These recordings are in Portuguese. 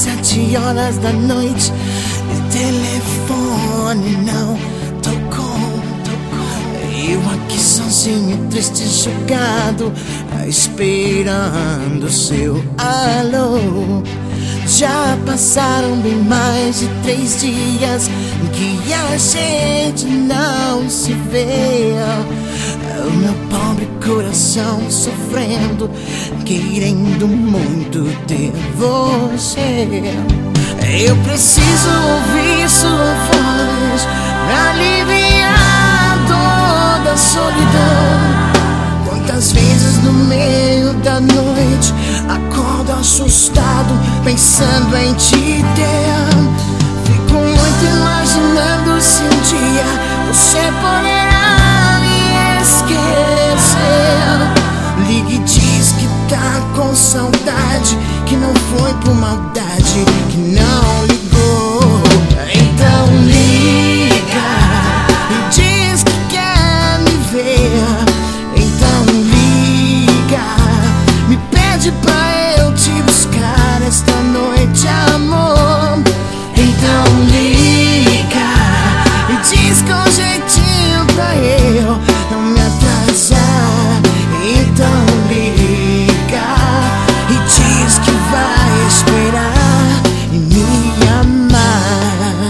7 horas da noite, o telefone não tocou. Eu aqui sozinho, triste, jogado, esperando seu alô. Já passaram bem mais de 3 dias que a gente não se vê. O meu pobre coração sofrendo, querendo muito ter você. Eu preciso ouvir sua voz pra aliviar toda a solidão. Quantas vezes no meio da noite acordo assustado pensando em te ter. Fico muito imaginando se um dia você poderá me esquecer. Liga e diz que tá com saudade, que não foi por maldade, que não ligou. Então liga e diz que quer me ver. Me pede pra eu te buscar esta noite, amor. Então liga e diz com jeitinho pra eu não me atrasar. Então liga e diz que vai esperar e me amar.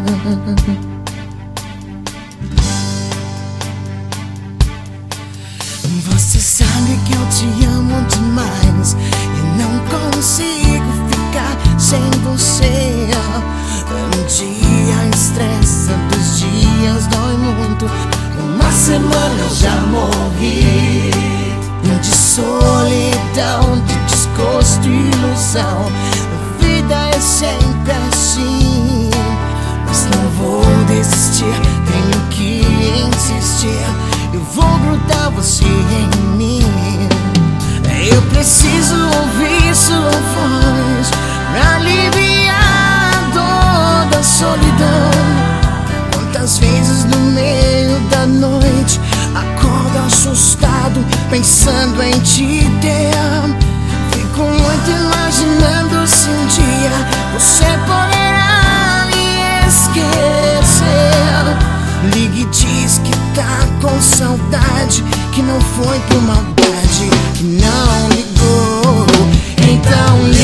Você sabe que eu te amo demais e não consigo ficar sem você. Um dia estressa, 2 dias dói muito, 1 semana eu já morri. De solidão, de desgosto e ilusão, a vida é sempre assim. Mas não vou desistir, tenho que insistir. Eu vou grudar você em mim. Eu preciso ouvir sua voz pra aliviar toda a solidão. Quantas vezes no meio da noite acordo assustado pensando em te ter. Fico muito imaginando se um dia você poderá me esquecer. Liga e diz que tá com saudade, que não foi por maldade, que não ligou. Então liga